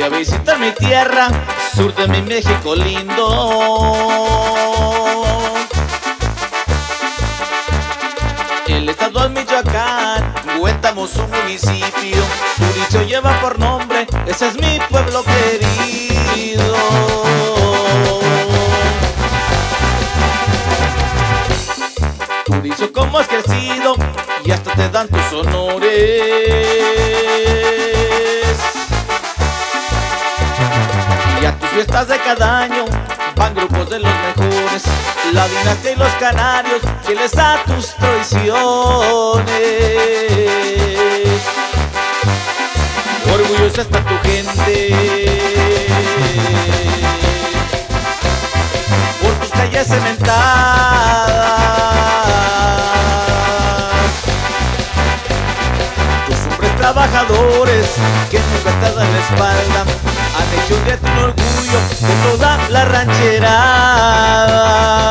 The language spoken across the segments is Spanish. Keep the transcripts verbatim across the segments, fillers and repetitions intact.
visitar mi tierra, sur de mi México lindo. El estado es Michoacán, Huétamo su municipio. Turizo lleva por nombre, ese es mi pueblo querido. Turizo, como has crecido y hasta te dan tus honores. Y a tus fiestas de cada año van grupos de los mejores, la dinastía y los canarios, fieles a tus traiciones. Orgullosa está tu gente por tus calles cementadas. Tus hombres trabajadores que nunca te dan la espalda han hecho de ti un orgullo de toda la rancherada.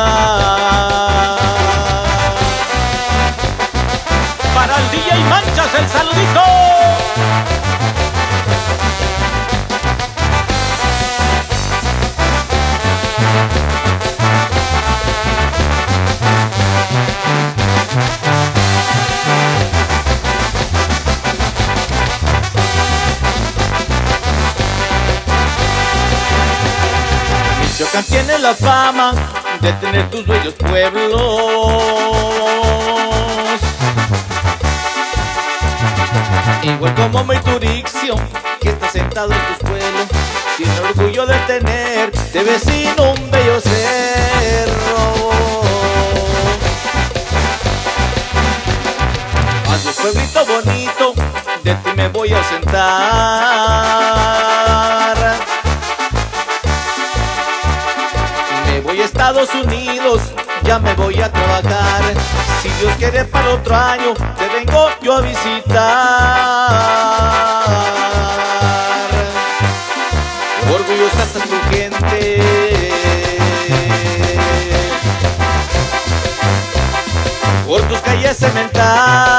Para el D J Manchas el saludito. Michoacán tiene la fama de tener tus bellos pueblos. Igual como Turixio, que está sentado en tus pueblos, tiene orgullo de tener de vecino un bello cerro. A tu pueblito bonito, de ti me voy a ausentar. Me voy a Estados Unidos, ya me voy a trabajar. Si Dios quiere para otro año, te vengo yo a visitar. Orgullosa está tu gente por tus calles cementadas.